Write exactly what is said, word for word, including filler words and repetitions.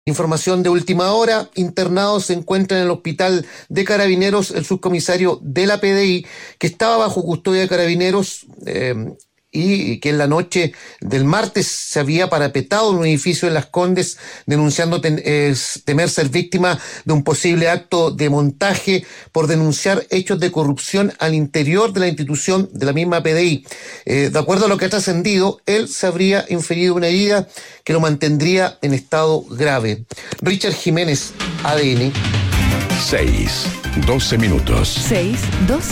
Información de última hora, internado se encuentra en el hospital de Carabineros el subcomisario de la P D I que estaba bajo custodia de Carabineros eh, y que en la noche del martes se había parapetado en un edificio en Las Condes denunciando ten, eh, temer ser víctima de un posible acto de montaje por denunciar hechos de corrupción al interior de la institución de la misma P D I. Eh, de acuerdo a lo que ha trascendido, él se habría inferido una herida que lo mantendría en estado grave. Richard Jiménez, A D N. seis, doce minutos. seis, doce.